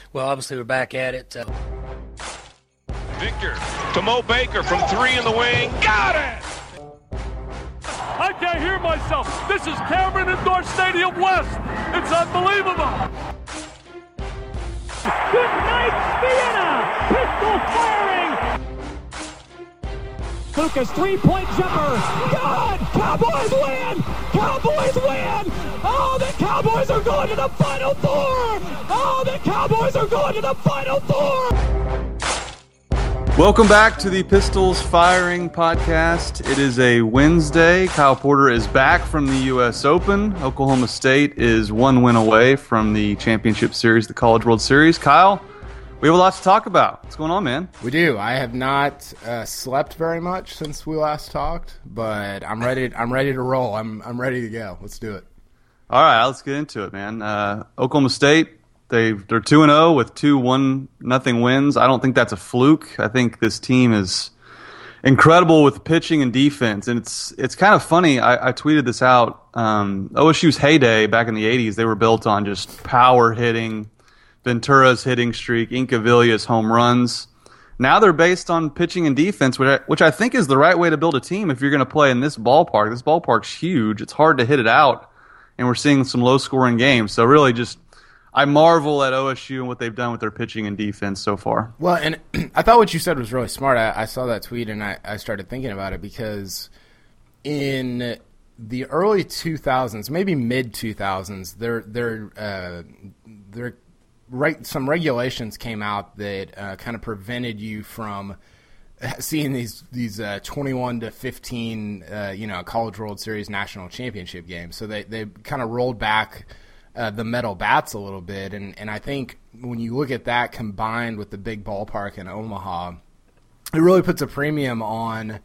Well, obviously we're back at it. Victor to Mo Baker from three in the wing. Got it! I can't hear myself. This is Cameron Indoor Stadium West. It's unbelievable. Good night, Vienna. Pistol firing. Lucas three-point jumper. God, Cowboys win. Cowboys win. Oh, the Cowboys are going to the Final Four. Oh, the Cowboys are going to the Final Four. Welcome back to the Pistols Firing Podcast. It is a Wednesday. Kyle Porter is back from the U.S. Open. Oklahoma State is one win away from the championship series, the College World Series. Kyle, we have a lot to talk about. What's going on, man? We do. I have not slept very much since we last talked, but I'm ready. I'm ready to roll. I'm ready to go. Let's do it. All right, let's get into it, man. Oklahoma State. They're 2-0 with 2 1-0 wins. I don't think that's a fluke. I think this team is incredible with pitching and defense. And it's kind of funny. I tweeted this out. OSU's heyday back in the 80s, they were built on just power hitting, Ventura's hitting streak, Incaviglia's home runs. Now they're based on pitching and defense, which I think is the right way to build a team if you're going to play in this ballpark. This ballpark's huge. It's hard to hit it out, and we're seeing some low-scoring games. So really just I marvel at OSU and what they've done with their pitching and defense so far. Well, and I thought what you said was really smart. I saw that tweet and I started thinking about it because in the early 2000s, maybe mid 2000s, some regulations came out that kind of prevented you from seeing these 21 to 15 College World Series national championship games. So they kind of rolled back the metal bats a little bit, and I think when you look at that combined with the big ballpark in Omaha, it really puts a premium on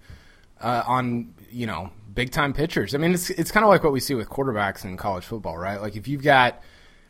big time pitchers. I mean, it's kind of like what we see with quarterbacks in college football, right? Like if you've got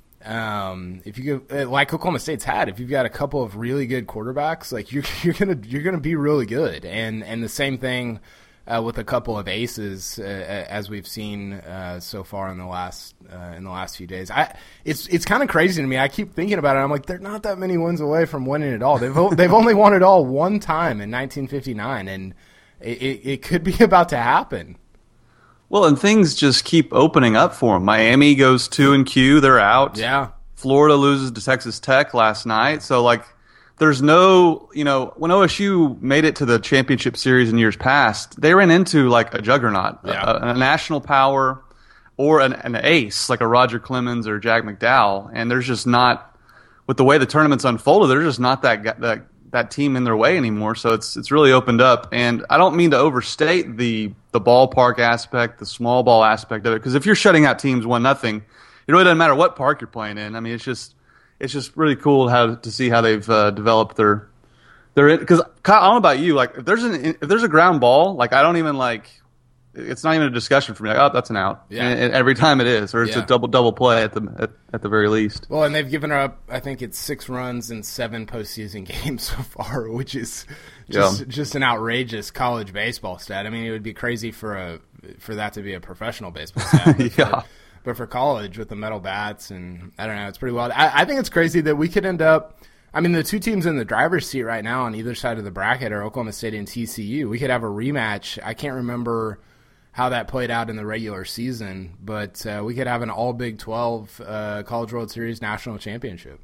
like Oklahoma State's had, if you've got a couple of really good quarterbacks, like you're gonna be really good, and the same thing. With a couple of aces, as we've seen so far in the last few days, it's kind of crazy to me. I keep thinking about it. I'm like, they're not that many wins away from winning it all. They've only won it all one time in 1959, and it could be about to happen. Well, and things just keep opening up for them. Miami goes 2-Q, they're out. Yeah. Florida loses to Texas Tech last night, so like. There's no, when OSU made it to the championship series in years past, they ran into like a juggernaut, a national power, or an ace like a Roger Clemens or Jack McDowell, and there's just not, with the way the tournament's unfolded, there's just not that team in their way anymore. So it's really opened up, and I don't mean to overstate the ballpark aspect, the small ball aspect of it, because if you're shutting out teams 1-0, it really doesn't matter what park you're playing in. I mean, it's just really cool to see how they've developed their because Kyle, I don't know about you, like if there's a ground ball, like I don't even like, it's not even a discussion for me. Like, oh, that's an out. Yeah. And every time it is, or it's a double play at the very least. Well, and they've given up, I think it's 6 runs in 7 postseason games so far, which is just an outrageous college baseball stat. I mean, it would be crazy for that to be a professional baseball stat. But for college with the metal bats, and I don't know, it's pretty wild. I think it's crazy that we could end up, I mean, the two teams in the driver's seat right now on either side of the bracket are Oklahoma State and TCU. We could have a rematch. I can't remember how that played out in the regular season, but we could have an all Big 12 College World Series national championship.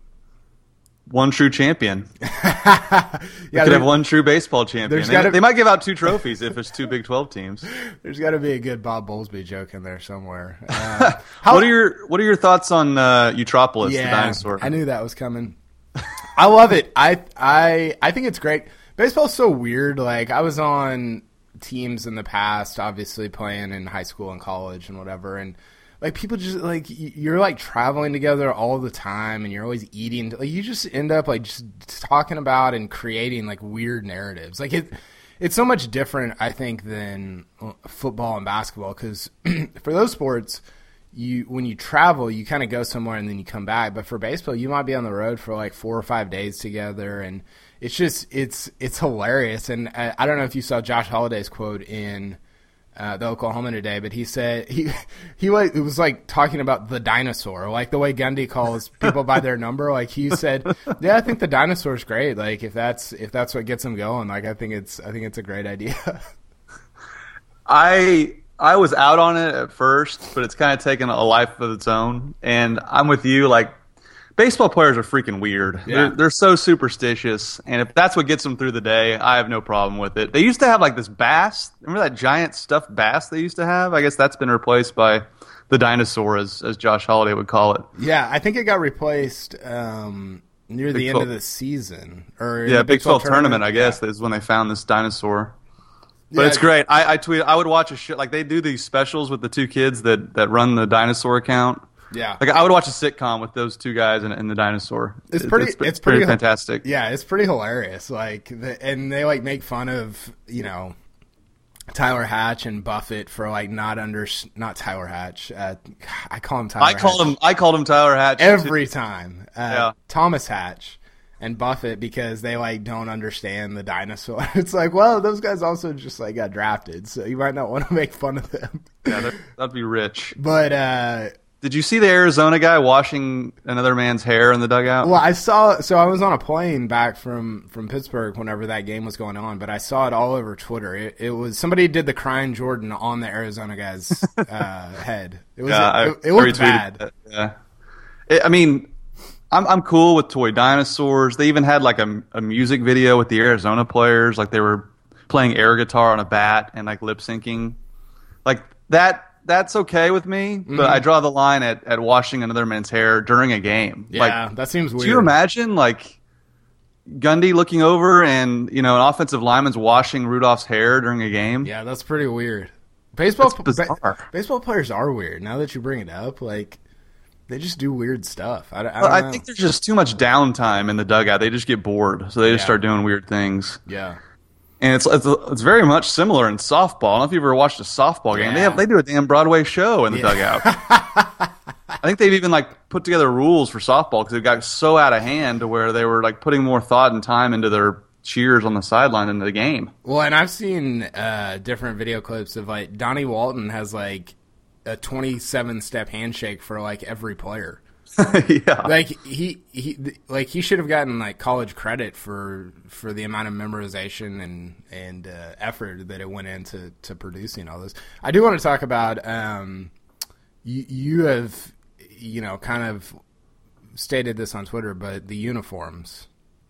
One true champion. You could have one true baseball champion. They might give out 2 trophies if it's 2 Big 12 teams. There's got to be a good Bob Bowlesby joke in there somewhere. What are your thoughts on Eutropolis, the dinosaur? I knew that was coming. I love it. I think it's great. Baseball's so weird. Like I was on teams in the past, obviously playing in high school and college and whatever, and like people just like you're like traveling together all the time, and you're always eating. Like you just end up like just talking about and creating like weird narratives. Like it's so much different, I think, than football and basketball because for those sports, when you travel, you kind of go somewhere and then you come back. But for baseball, you might be on the road for like 4 or 5 days together, and it's just it's hilarious. And I don't know if you saw Josh Holliday's quote in the Oklahoma today, but he said it was like talking about the dinosaur, like the way Gundy calls people by their number. Like he said, yeah, I think the dinosaur's great. Like if that's what gets him going, like I think it's a great idea. I was out on it at first, but it's kind of taken a life of its own, and I'm with you. Like, baseball players are freaking weird. Yeah. They're so superstitious, and if that's what gets them through the day, I have no problem with it. They used to have like this bass. Remember that giant stuffed bass they used to have? I guess that's been replaced by the dinosaur, as Josh Holiday would call it. Yeah, I think it got replaced near the end of the season. Big 12 tournament, I guess, is when they found this dinosaur. But it's great. I tweet. I would watch a shit like they do these specials with the two kids that run the dinosaur account. Yeah, like I would watch a sitcom with those two guys and the dinosaur. It's pretty fantastic. Yeah, it's pretty hilarious. Like, and they like make fun of Tyler Hatch and Buffett for like not Tyler Hatch. I call him Tyler. I called him Tyler Hatch every time. Thomas Hatch and Buffett, because they like don't understand the dinosaur. It's like, well, those guys also just like got drafted, so you might not want to make fun of them. Yeah, that'd be rich. But did you see the Arizona guy washing another man's hair in the dugout? Well, I saw. So I was on a plane back from Pittsburgh whenever that game was going on, but I saw it all over Twitter. It was somebody did the crying Jordan on the Arizona guy's head. It was it looked bad. Yeah, I mean, I'm cool with toy dinosaurs. They even had like a music video with the Arizona players, like they were playing air guitar on a bat and like lip syncing, like that. That's okay with me, but I draw the line at washing another man's hair during a game. Yeah, like, that seems weird. Do you imagine like Gundy looking over and an offensive lineman's washing Rudolph's hair during a game? Yeah, that's pretty weird. Baseball players are weird. Now that you bring it up, like they just do weird stuff. I don't know. I think there's just too much downtime in the dugout. They just get bored, so they just start doing weird things. Yeah. And it's very much similar in softball. I don't know if you've ever watched a softball game. They do a damn Broadway show in the dugout. I think they've even like put together rules for softball because it got so out of hand to where they were like putting more thought and time into their cheers on the sideline into the game. Well, and I've seen different video clips of like Donnie Walton has like a 27-step handshake for like every player. Yeah, like he should have gotten like college credit for the amount of memorization and effort that it went into producing all this. I do want to talk about you have kind of stated this on Twitter, but the uniforms.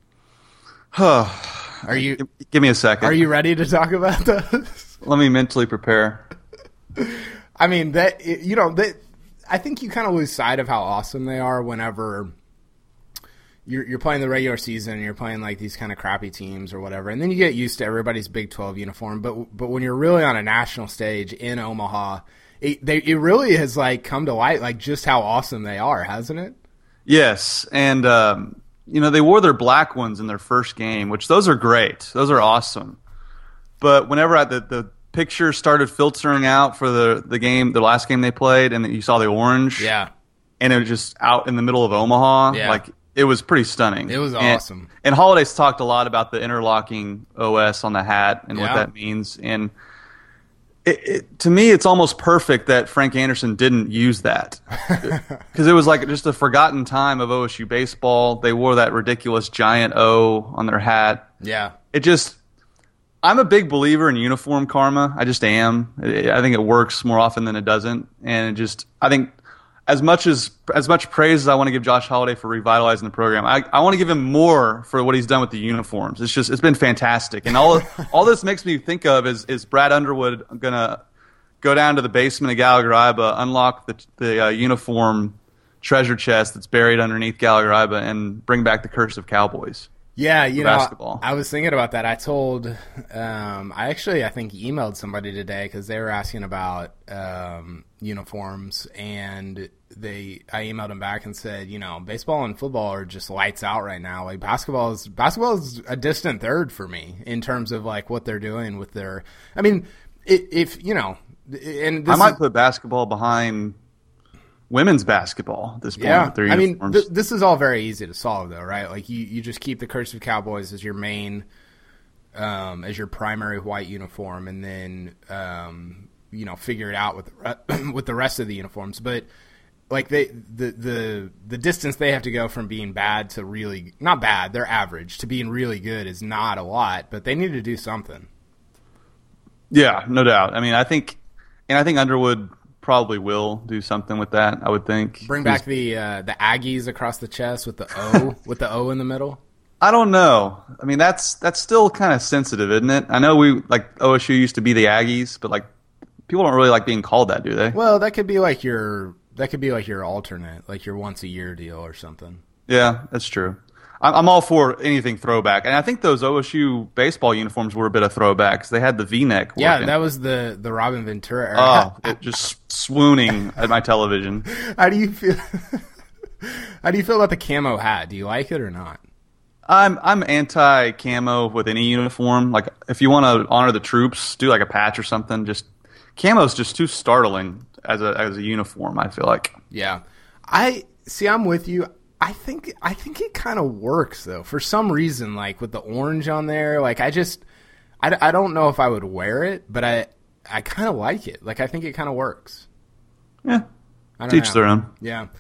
Are you? Give me a second. Are you ready to talk about those? Let me mentally prepare. I mean I think you kind of lose sight of how awesome they are whenever you're playing the regular season and you're playing like these kind of crappy teams or whatever, and then you get used to everybody's Big 12 uniform. But when you're really on a national stage in Omaha, it really has like come to light like just how awesome they are, hasn't it? Yes, and they wore their black ones in their first game, which those are great. Those are awesome. But whenever the pictures started filtering out for the game, the last game they played, and you saw the orange. Yeah. And it was just out in the middle of Omaha. Yeah. Like, it was pretty stunning. It was awesome. And Holiday's talked a lot about the interlocking OS on the hat and what that means. And to me, it's almost perfect that Frank Anderson didn't use that. Because it was like just a forgotten time of OSU baseball. They wore that ridiculous giant O on their hat. Yeah. I'm a big believer in uniform karma. I just am. I think it works more often than it doesn't. And I think as much praise as I want to give Josh Holiday for revitalizing the program, I want to give him more for what he's done with the uniforms. It's been fantastic. And all this makes me think of is Brad Underwood gonna go down to the basement of Gallagher-Iba, unlock the uniform treasure chest that's buried underneath Gallagher-Iba, and bring back the curse of Cowboys. Yeah, basketball. I was thinking about that. I told, I think emailed somebody today because they were asking about uniforms, and I emailed them back and said, baseball and football are just lights out right now. Like basketball is a distant third for me in terms of like what they're doing with their. I mean, and I might put basketball behind women's basketball at this point. Yeah, with their uniforms. I mean, this is all very easy to solve, though, right? Like you just keep the Curse of Cowboys as your main, as your primary white uniform, and then figure it out with the rest of the uniforms. But like the distance they have to go from being bad to really not bad, they're average, to being really good is not a lot. But they need to do something. Yeah, no doubt. I mean, I think Underwood probably will do something with that. I would think bring back the Aggies across the chest with the O with the O in the middle. I don't know. I mean, that's still kind of sensitive, isn't it? I know we like OSU used to be the Aggies, but like people don't really like being called that, do they? Well, that could be like your alternate, like your once a year deal or something. Yeah, that's true. I'm all for anything throwback, and I think those OSU baseball uniforms were a bit of throwbacks. They had the V-neck. Yeah, that was the Robin Ventura era. Oh, just swooning at my television. How do you feel? How do you feel about the camo hat? Do you like it or not? I'm anti camo with any uniform. Like if you want to honor the troops, do like a patch or something. Just camo's just too startling as a uniform. I feel like. Yeah, I'm with you. I think it kind of works though for some reason. Like with the orange on there, like I don't know if I would wear it, but I kind of like it. Like I think it kind of works. Yeah, teach their own. Yeah.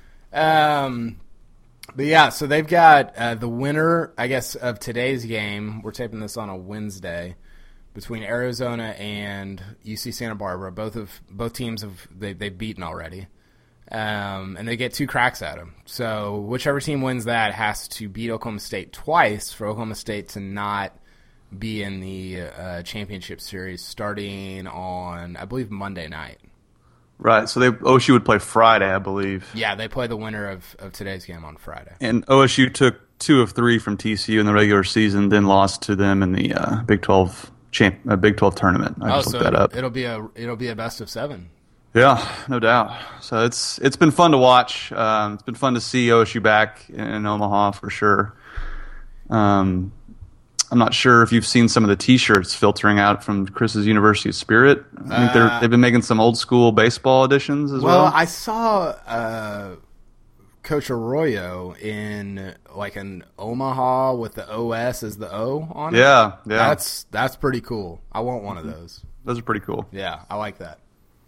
But yeah, so they've got the winner, I guess, of today's game. We're taping this on a Wednesday between Arizona and UC Santa Barbara. Both teams they've beaten already, and they get 2 cracks at them. So whichever team wins that has to beat Oklahoma State twice for Oklahoma State to not be in the championship series starting on, I believe, Monday night. Right, so OSU would play Friday, I believe. Yeah, they play the winner of today's game on Friday. And OSU took 2 of 3 from TCU in the regular season, then lost to them in the Big 12 tournament. I just looked that up. It'll be a best of 7. Yeah, no doubt. So it's been fun to watch. It's been fun to see OSU back in Omaha for sure. I'm not sure if you've seen some of the T-shirts filtering out from Chris's University of Spirit. I think they've been making some old school baseball editions as well. Well, I saw Coach Arroyo in like an Omaha with the OS as the O on it. Yeah. That's pretty cool. I want one of those. Those are pretty cool. Yeah, I like that.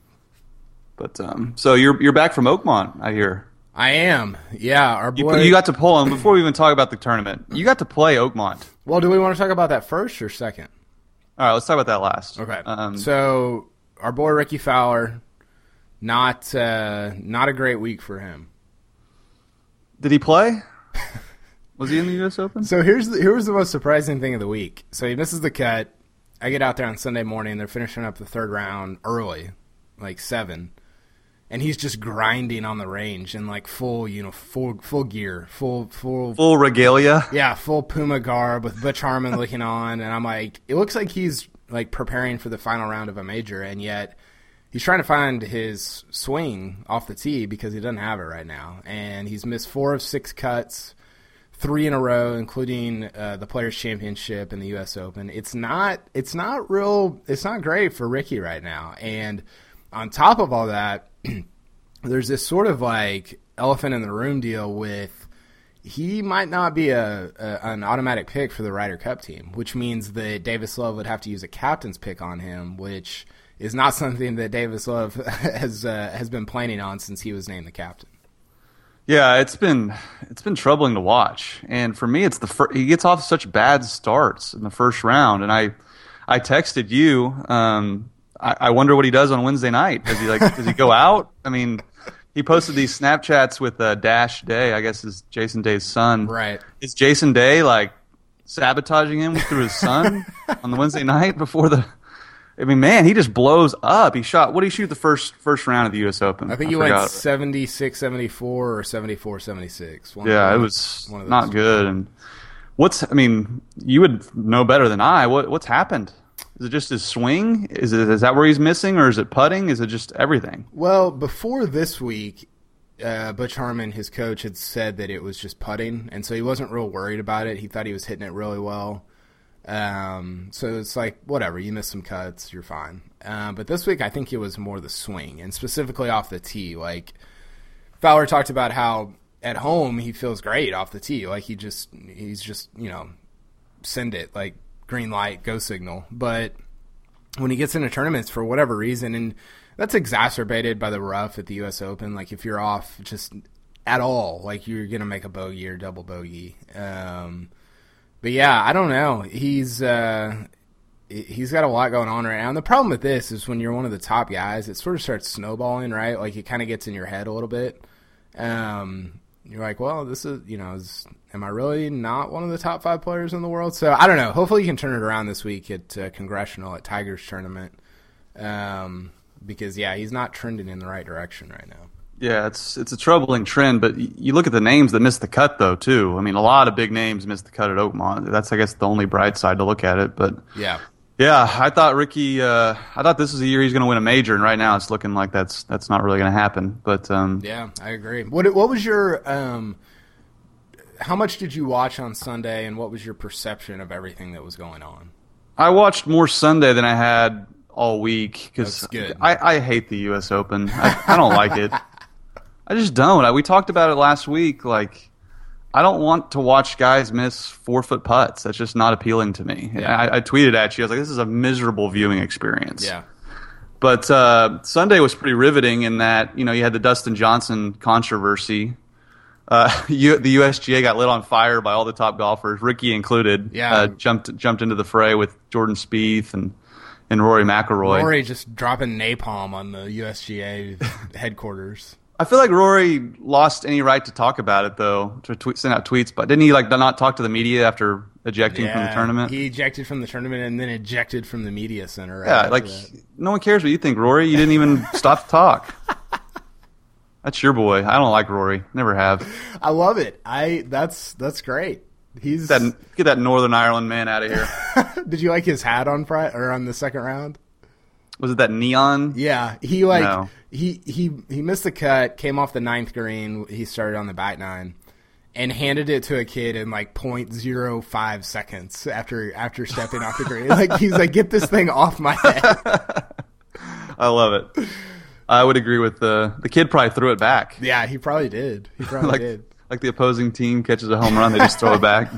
But so you're back from Oakmont, I hear. I am. Yeah, our boy. You got to pull him before we even talk about the tournament. You got to play Oakmont. Well, do we want to talk about that first or second? All right, let's talk about that last. Okay. So our boy Ricky Fowler, not a great week for him. Did he play? Was he in the U.S. Open? So here was the most surprising thing of the week. So he misses the cut. I get out there on Sunday morning. They're finishing up the third round early, like 7. And he's just grinding on the range in like full gear, full regalia. Yeah, full Puma garb with Butch Harmon looking on, and I'm like, it looks like he's like preparing for the final round of a major, and yet he's trying to find his swing off the tee because he doesn't have it right now, and he's missed 4 of 6 cuts, 3 in a row, including the Players Championship and the U.S. Open. It's not great for Ricky right now, and on top of all that, there's this sort of like elephant in the room deal with he might not be an automatic pick for the Ryder Cup team, which means that Davis Love would have to use a captain's pick on him, which is not something that Davis Love has been planning on since he was named the captain. Yeah, it's been troubling to watch, and for me, it's he gets off such bad starts in the first round, and I texted you. I wonder what he does on Wednesday night. Does he go out? I mean, he posted these Snapchats with Dash Day, I guess is Jason Day's son. Right. Is Jason Day like sabotaging him through his son on the Wednesday night before the? I mean, man, he just blows up. He shot. What did he shoot the first round of the U.S. Open? I think he went 76-74 or 74-76. Yeah, it was not good. And you would know better than I. What's happened? Is it just his swing? Is that where he's missing, or is it putting? Is it just everything? Well, before this week, Butch Harmon, his coach, had said that it was just putting, and so he wasn't real worried about it. He thought he was hitting it really well. So it's like, whatever, you missed some cuts, you're fine. But this week, I think it was more the swing, and specifically off the tee. Like, Fowler talked about how at home he feels great off the tee. Like, he's just send it, like, green light, go signal. But when he gets into tournaments for whatever reason, and that's exacerbated by the rough at the U.S. Open. Like if you're off just at all, like you're gonna make a bogey or double bogey. But yeah, I don't know. He's got a lot going on right now. And the problem with this is when you're one of the top guys, it sort of starts snowballing, right? Like it kind of gets in your head a little bit. You're like, well, this is, am I really not one of the top 5 players in the world? So I don't know. Hopefully you can turn it around this week at Congressional at Tiger's tournament. Because yeah, he's not trending in the right direction right now. Yeah, it's a troubling trend, but you look at the names that missed the cut, though, too. I mean, a lot of big names missed the cut at Oakmont. That's, I guess, the only bright side to look at it. But yeah, I thought Ricky. I thought this was the year he's going to win a major, and right now it's looking like that's not really going to happen. But yeah, I agree. What was your how much did you watch on Sunday, and what was your perception of everything that was going on? I watched more Sunday than I had all week because I hate the U.S. Open. I don't like it. I just don't. We talked about it last week. Like, I don't want to watch guys miss 4-foot putts. That's just not appealing to me. Yeah. I tweeted at you. I was like, this is a miserable viewing experience. Yeah. But Sunday was pretty riveting in that, you had the Dustin Johnson controversy. The USGA got lit on fire by all the top golfers, Ricky included. Yeah. Jumped into the fray with Jordan Spieth and Rory McIlroy. Rory just dropping napalm on the USGA headquarters. I feel like Rory lost any right to talk about it, though, to send out tweets. But didn't he not talk to the media after ejecting from the tournament? He ejected from the tournament and then ejected from the media center. Right no one cares what you think, Rory. You didn't even stop to talk. That's your boy. I don't like Rory. Never have. I love it. That's great. Get that Northern Ireland man out of here. Did you like his hat on the second round? Was it that neon? Yeah, he missed the cut, came off the 9th green. He started on the back 9, and handed it to a kid in like 0.05 seconds after stepping off the green. Like he's like, get this thing off my head. I love it. I would agree with the kid. Probably threw it back. Yeah, he probably did. Did. Like the opposing team catches a home run, they just throw it back.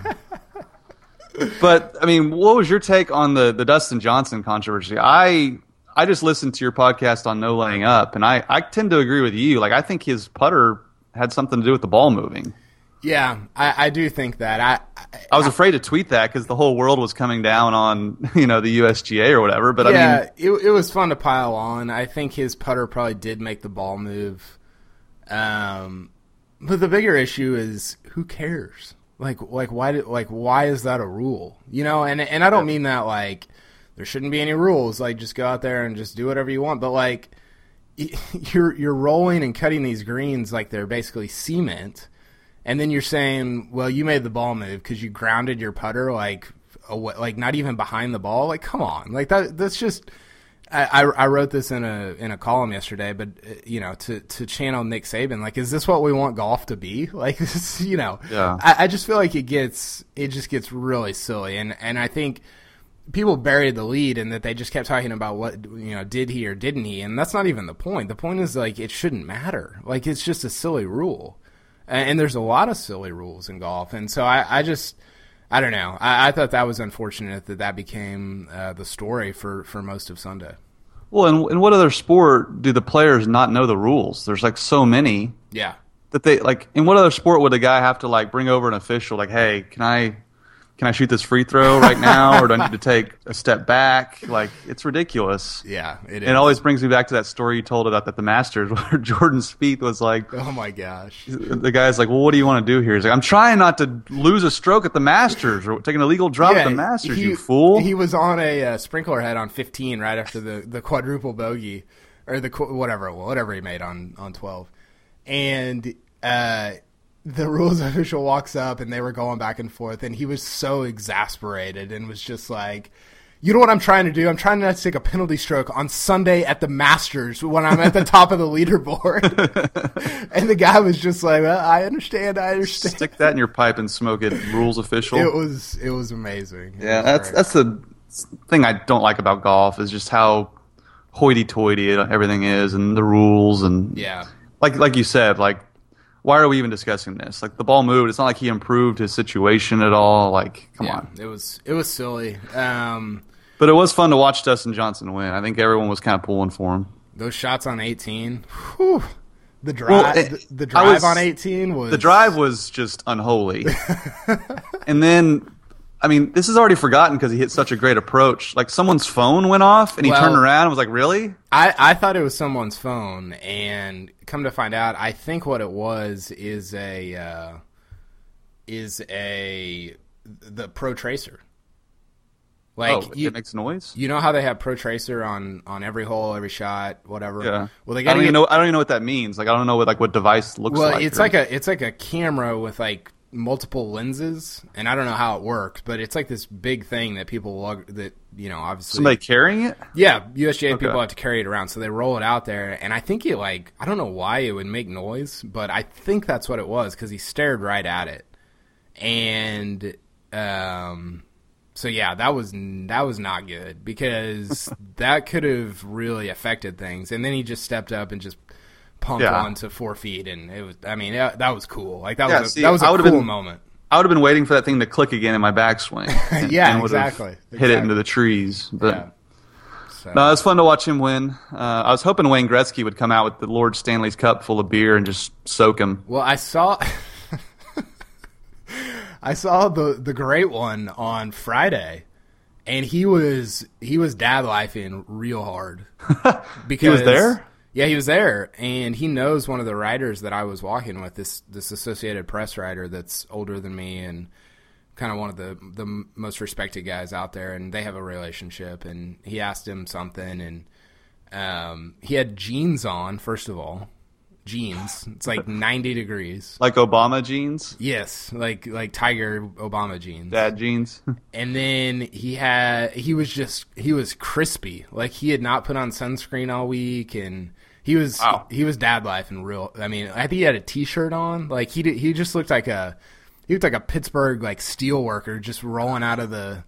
But I mean, what was your take on the Dustin Johnson controversy? I just listened to your podcast on no laying up, and I tend to agree with you. Like, I think his putter had something to do with the ball moving. Yeah, I do think that. I was afraid to tweet that because the whole world was coming down on the USGA or whatever. But yeah, I mean, it was fun to pile on. I think his putter probably did make the ball move. But the bigger issue is who cares? Like why is that a rule? And I don't mean that like there shouldn't be any rules. Like just go out there and just do whatever you want. But like you're rolling and cutting these greens like they're basically cement, and then you're saying, well, you made the ball move because you grounded your putter like not even behind the ball. Like come on, like that's just. I wrote this in a column yesterday, but to channel Nick Saban, like, is this what we want golf to be? Like, this, Yeah. I just feel like it just gets really silly, and I think people buried the lead in that they just kept talking about what did he or didn't he, and that's not even the point. The point is like it shouldn't matter. Like it's just a silly rule, and there's a lot of silly rules in golf, and so I don't know. I thought that was unfortunate that became the story for most of Sunday. Well, in what other sport do the players not know the rules? There's like so many. Yeah. That they like. In what other sport would a guy have to like bring over an official? Like, hey, can I shoot this free throw right now, or do I need to take a step back? Like, it's ridiculous. Yeah, it is. It always brings me back to that story you told about the Masters, where Jordan Spieth was like, "Oh my gosh!" The guy's like, "Well, what do you want to do here?" He's like, "I'm trying not to lose a stroke at the Masters or take an illegal drop at the Masters." You fool! He was on a sprinkler head on 15 right after the quadruple bogey, or the whatever he made on 12, and the rules official walks up and they were going back and forth, and he was so exasperated and was just like, you know what I'm trying to do? I'm trying not to take a penalty stroke on Sunday at the Masters when I'm at the top of the leaderboard. And the guy was just like, well, I understand. Stick that in your pipe and smoke it, rules official. It was amazing. Yeah, that's the thing I don't like about golf is just how hoity-toity everything is and the rules. And yeah, like you said, like, why are we even discussing this? Like, the ball moved. It's not like he improved his situation at all. Like, come on. It was silly. But But it was fun to watch Dustin Johnson win. I think everyone was kind of pulling for him. Those shots on 18, whew, the drive, the drive on 18 was... The drive was just unholy. And then, I mean, this is already forgotten because he hit such a great approach. Like, someone's phone went off, and he turned around and was like, really? I thought it was someone's phone, and come to find out, I think what it was is the Pro Tracer. Like, it makes noise? You know how they have Pro Tracer on every hole, every shot, whatever? Yeah. Well, I don't even know what that means. Like, I don't know what device looks like. Well, it's like a camera with like multiple lenses, and I don't know how it works, but it's like this big thing that people lug, that, you know, obviously somebody carrying it. Yeah, USGA people have to carry it around, so they roll it out there, and I think it, like, I don't know why it would make noise, but I think that's what it was because he stared right at it, and so yeah, that was not good because that could have really affected things, and then he just stepped up and just pumped onto 4 feet, and it was, I mean, that was cool. Like, that was a cool moment. I would have been waiting for that thing to click again in my backswing. And exactly. Hit it into the trees. But yeah. So. No, it was fun to watch him win. I was hoping Wayne Gretzky would come out with the Lord Stanley's cup full of beer and just soak him. Well, I saw the great one on Friday, and he was dad lifing real hard. Because he was there? Yeah, he was there, and he knows one of the writers that I was walking with, this Associated Press writer that's older than me and kind of one of the most respected guys out there, and they have a relationship, and he asked him something, and he had jeans on, first of all. Jeans. It's like 90 degrees. Like Obama jeans? Yes, like Tiger Obama jeans. Dad jeans. And then he was crispy. Like, he had not put on sunscreen all week, and he was dad life and real. I mean, I think he had a t-shirt on. Like, he just looked like a Pittsburgh, like, steel worker just rolling out of the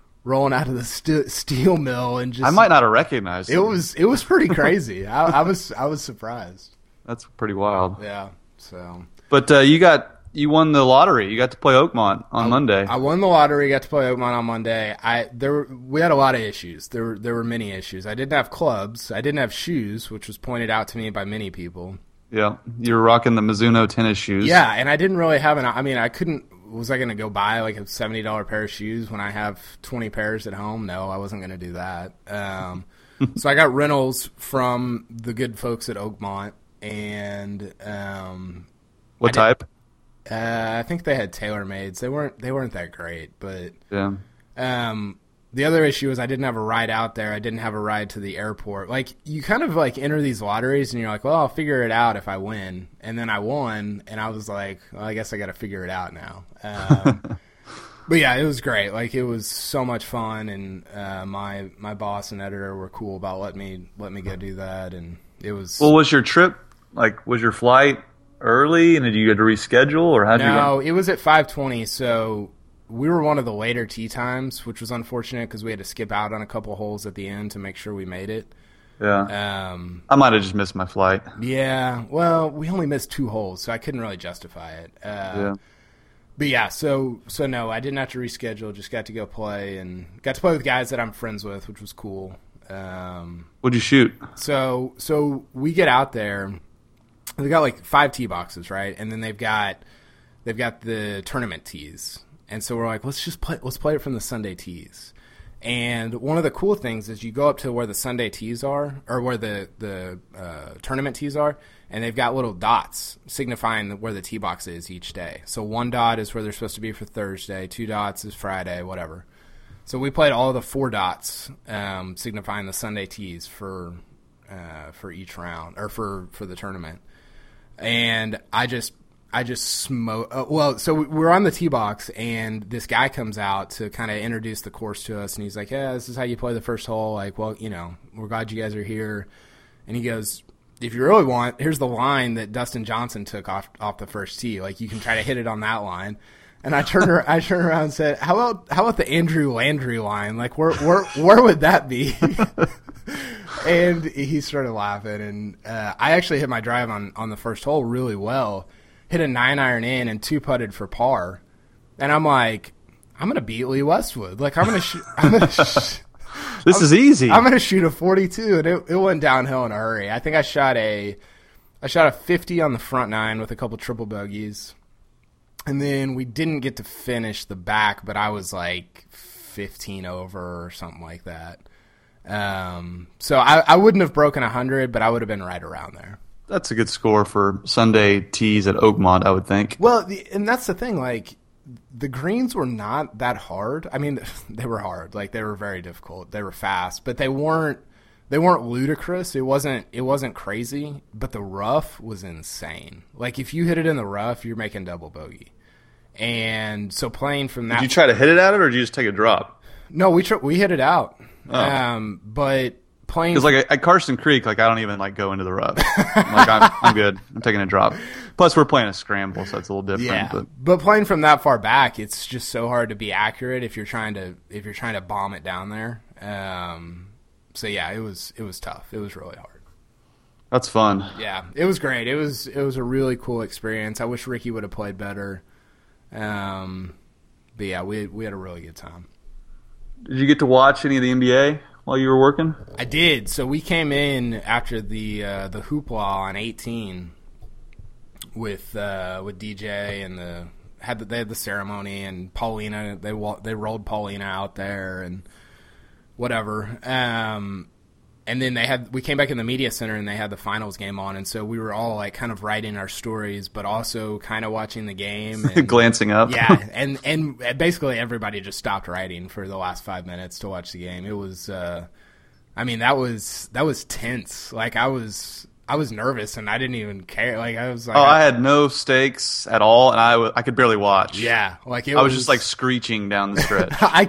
steel mill, and just, I might not have recognized him. It was pretty crazy. I was surprised. That's pretty wild. Yeah. So. But you won the lottery. You got to play Oakmont on Monday. I won the lottery. Got to play Oakmont on Monday. We had a lot of issues. There were many issues. I didn't have clubs. I didn't have shoes, which was pointed out to me by many people. Yeah, you were rocking the Mizuno tennis shoes. Yeah, and I didn't really have I couldn't. Was I going to go buy like a $70 pair of shoes when I have 20 pairs at home? No, I wasn't going to do that. So I got rentals from the good folks at Oakmont. And what type? I think they had TaylorMades. They weren't that great, but yeah. The other issue is I didn't have a ride out there. I didn't have a ride to the airport. Like, you kind of like enter these lotteries and you're like, well, I'll figure it out if I win. And then I won, and I was like, well, I guess I got to figure it out now. But yeah, it was great. Like, it was so much fun, and my boss and editor were cool about let me go do that, and it was. Well, was your trip? Like, was your flight early, and did you get to reschedule, or how'd you go? No, it was at 5:20, so we were one of the later tee times, which was unfortunate because we had to skip out on a couple holes at the end to make sure we made it. Yeah. I might have just missed my flight. Yeah, well, we only missed 2 holes, so I couldn't really justify it. Yeah. But yeah, so no, I didn't have to reschedule, just got to go play, and got to play with guys that I'm friends with, which was cool. What'd you shoot? So we get out there. They got like 5 tee boxes, right? And then they've got the tournament tees. And so we're like, let's play it from the Sunday tees. And one of the cool things is you go up to where the Sunday tees are, or where the tournament tees are, and they've got little dots signifying where the tee box is each day. So 1 dot is where they're supposed to be for Thursday, 2 dots is Friday, whatever. So we played all the 4 dots, signifying the Sunday tees for each round, or for the tournament. And I just smoked. So we're on the tee box, and this guy comes out to kind of introduce the course to us, and he's like, "Yeah, this is how you play the first hole. Like, well, you know, we're glad you guys are here." And he goes, "If you really want, here's the line that Dustin Johnson took off the first tee. Like, you can try to hit it on that line." And I turned around and said, "How about the Andrew Landry line? Like, where would that be?" And he started laughing, and I actually hit my drive on the first hole really well. Hit a 9-iron in and 2-putted for par. And I'm like, I'm going to beat Lee Westwood. Like, I'm going to This is easy. I'm going to shoot a 42, and it went downhill in a hurry. I think I shot a 50 on the front nine with a couple triple bogeys. And then we didn't get to finish the back, but I was like 15 over or something like that. So I wouldn't have broken 100, but I would have been right around there. That's a good score for Sunday tees at Oakmont, I would think. Well, and that's the thing. Like, the greens were not that hard. I mean, they were hard. Like, they were very difficult. They were fast, but they weren't ludicrous. It wasn't crazy, but the rough was insane. Like, if you hit it in the rough, you're making double bogey. And so playing from that, Did you try to hit it at it, or did you just take a drop? No, we hit it out. But playing because like at Carson Creek, like I don't even like go into the rough. I'm good. I'm taking a drop. Plus, we're playing a scramble, so it's a little different. Yeah, but playing from that far back, it's just so hard to be accurate if you're trying to bomb it down there. So yeah, it was tough. It was really hard. That's fun. Yeah, it was great. It was a really cool experience. I wish Ricky would have played better. But yeah, we had a really good time. Did you get to watch any of the NBA while you were working? I did. So we came in after the hoopla on 18 with DJ and they had the ceremony, and Paulina, they rolled Paulina out there and whatever. And then we came back in the media center and they had the finals game on, and so we were all like kind of writing our stories, but also kind of watching the game, and, glancing up. Yeah, and basically everybody just stopped writing for the last 5 minutes to watch the game. It was, I mean, that was tense. Like I was nervous and I didn't even care. Like I was like, I had no stakes at all, and I could barely watch. Yeah, like I was just like screeching down the stretch. I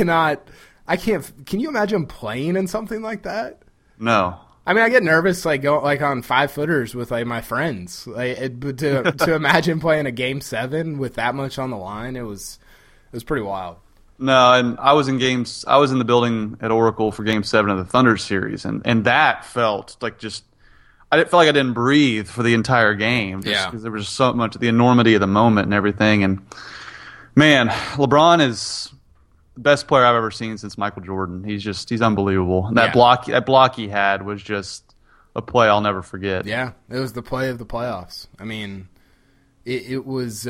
can't. Can you imagine playing in something like that? No. I mean, I get nervous like on 5-footers with like my friends. But to imagine playing a Game 7 with that much on the line, it was pretty wild. No, and I was in the building at Oracle for Game 7 of the Thunder series, and that felt like I felt like I didn't breathe for the entire game. Because there was so much, the enormity of the moment and everything. And man, LeBron is the best player I've ever seen since Michael Jordan. He's unbelievable. And that block he had was just a play I'll never forget. Yeah, it was the play of the playoffs. I mean, it was.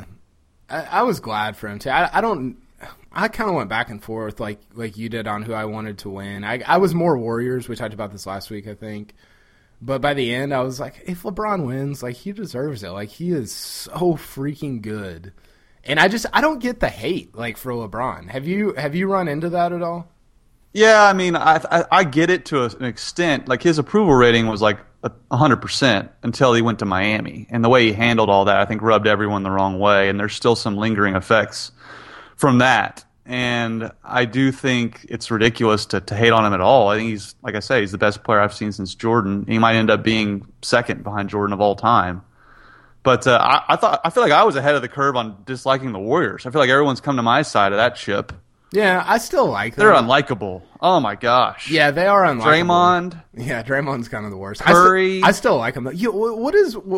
I was glad for him too. I kind of went back and forth like you did on who I wanted to win. I was more Warriors. We talked about this last week, I think. But by the end, I was like, if LeBron wins, like he deserves it. Like he is so freaking good. And I don't get the hate like for LeBron. Have you run into that at all? Yeah, I mean, I get it to an extent. Like his approval rating was like 100% until he went to Miami, and the way he handled all that, I think, rubbed everyone the wrong way. And there's still some lingering effects from that. And I do think it's ridiculous to hate on him at all. I think he's, like I say, he's the best player I've seen since Jordan. He might end up being second behind Jordan of all time. But I feel like I was ahead of the curve on disliking the Warriors. I feel like everyone's come to my side of that ship. Yeah, I still like them. They're unlikable. Oh my gosh. Yeah, they are unlikable. Draymond. Yeah, Draymond's kind of the worst. Curry. I still like him. What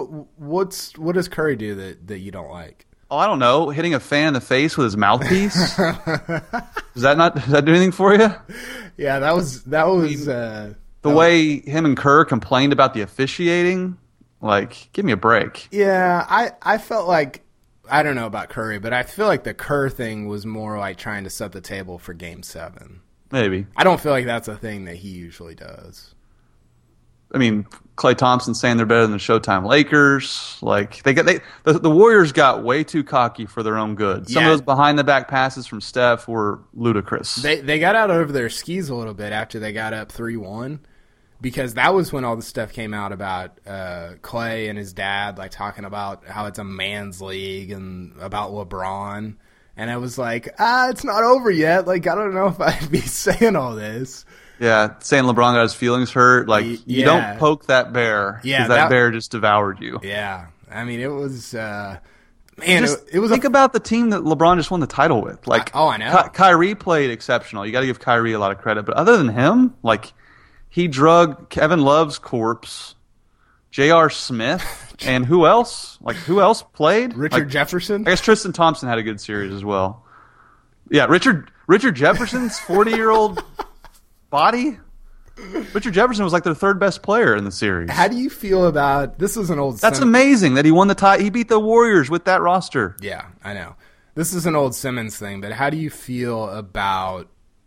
does Curry do that you don't like? Oh, I don't know. Hitting a fan in the face with his mouthpiece. Does that do anything for you? Yeah, that was. The way him and Kerr complained about the officiating. Like, give me a break. Yeah, I felt like, I don't know about Curry, but I feel like the Kerr thing was more like trying to set the table for Game 7. Maybe. I don't feel like that's a thing that he usually does. I mean, Klay Thompson saying they're better than the Showtime Lakers. Like the Warriors got way too cocky for their own good. Some of those behind the back passes from Steph were ludicrous. They got out over their skis a little bit after they got up 3-1. Because that was when all the stuff came out about Klay and his dad, like talking about how it's a man's league and about LeBron. And I was like, it's not over yet. Like, I don't know if I'd be saying all this. Yeah, saying LeBron got his feelings hurt. Like, you don't poke that bear. Yeah, because that bear just devoured you. Yeah. I mean, it was... man, it was. Think about the team that LeBron just won the title with. Like, I know. Kyrie played exceptional. You got to give Kyrie a lot of credit. But other than him, like... He drug Kevin Love's corpse, J.R. Smith, and who else? Like, who else played? Richard Jefferson? I guess Tristan Thompson had a good series as well. Yeah, Richard Jefferson's 40-year-old body. Richard Jefferson was like their third best player in the series. How do you feel about this? Is an old. That's amazing that he won the tie. He beat the Warriors with that roster. Yeah, I know. This is an old Simmons thing, but how do you feel about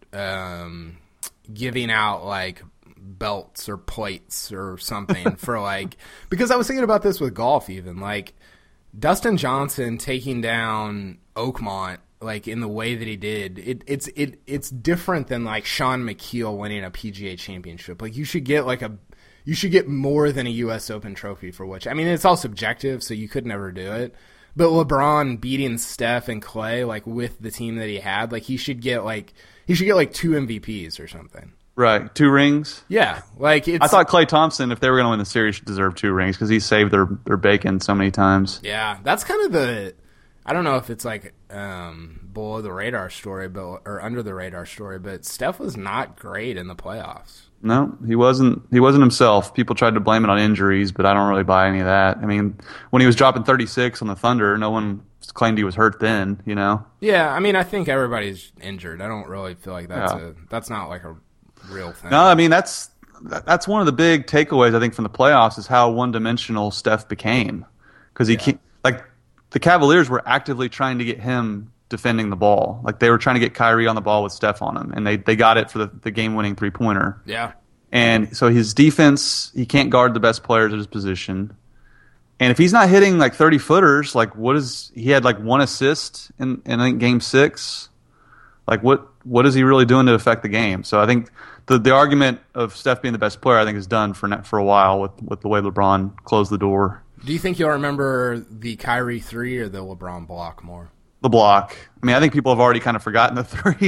giving out like belts or plates or something for like? Because I was thinking about this with golf, even like Dustin Johnson taking down Oakmont like in the way that he did. It's different than like Sean McKeel winning a PGA championship. Like you should get more than a U.S. Open trophy for which, I mean, it's all subjective, so you could never do it. But LeBron beating Steph and Clay like with the team that he had, like he should get like 2 MVPs or something. Right, 2 rings. Yeah, like I thought Klay Thompson, if they were going to win the series, should deserve 2 rings because he saved their bacon so many times. Yeah, that's kind of I don't know if it's like below the radar story, or under the radar story, but Steph was not great in the playoffs. No, he wasn't himself. People tried to blame it on injuries, but I don't really buy any of that. I mean, when he was dropping 36 on the Thunder, no one claimed he was hurt then, you know? Yeah, I mean, I think everybody's injured. I don't really feel like that's not like a real thing. No, I mean, that's one of the big takeaways, I think, from the playoffs is how one-dimensional Steph became. Because he can't, like, the Cavaliers were actively trying to get him defending the ball. Like they were trying to get Kyrie on the ball with Steph on him, and they got it for the game-winning three-pointer. Yeah. And so his defense, he can't guard the best players at his position. And if he's not hitting like 30-footers, like he had like 1 assist in I think game 6. Like what is he really doing to affect the game? So I think the argument of Steph being the best player, I think, is done for a while with the way LeBron closed the door. Do you think you'll remember the Kyrie 3 or the LeBron block more? The block. I mean, I think people have already kind of forgotten the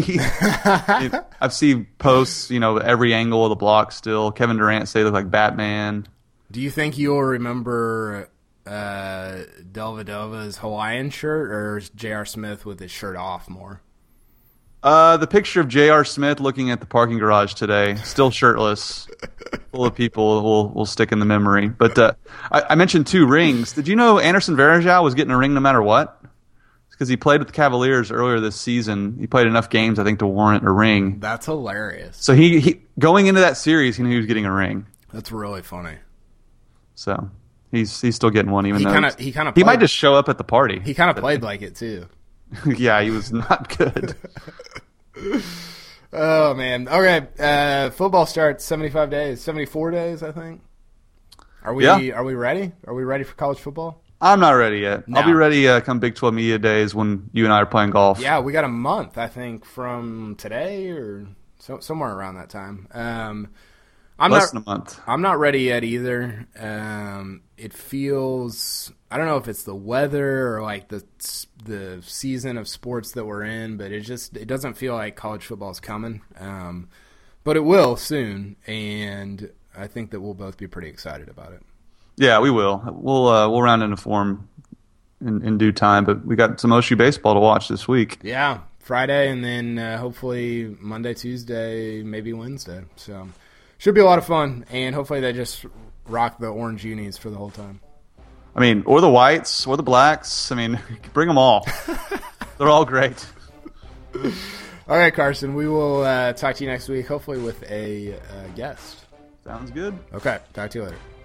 3. I've seen posts, every angle of the block still. Kevin Durant say they look like Batman. Do you think you'll remember Dellavedova's Hawaiian shirt or J.R. Smith with his shirt off more? The picture of J.R. Smith looking at the parking garage today, still shirtless, full of people, will stick in the memory. But I mentioned 2 rings. Did you know Anderson Varejao was getting a ring no matter what? Because he played with the Cavaliers earlier this season. He played enough games, I think, to warrant a ring. That's hilarious. So he going into that series, he knew he was getting a ring. That's really funny. So he's still getting one, even though he might just show up at the party. He kind of played like it too. Yeah, he was not good. Oh man. Okay, football starts 74 days, I think. Are we ready? Are we ready for college football? I'm not ready yet. No. I'll be ready come Big 12 Media Days when you and I are playing golf. Yeah, we got a month, I think, from today or somewhere around that time. Less than a month. I'm not ready yet either. It feels, I don't know if it's the weather or like the season of sports that we're in, but it doesn't feel like college football is coming. But it will soon, and I think that we'll both be pretty excited about it. Yeah, we will. We'll round into form in due time, but we got some OSU baseball to watch this week. Yeah, Friday, and then hopefully Monday, Tuesday, maybe Wednesday. So should be a lot of fun, and hopefully they just rock the orange unis for the whole time. I mean, or the whites, or the blacks. I mean, bring them all. They're all great. All right, Carson, we will talk to you next week, hopefully with a guest. Sounds good. Okay, talk to you later.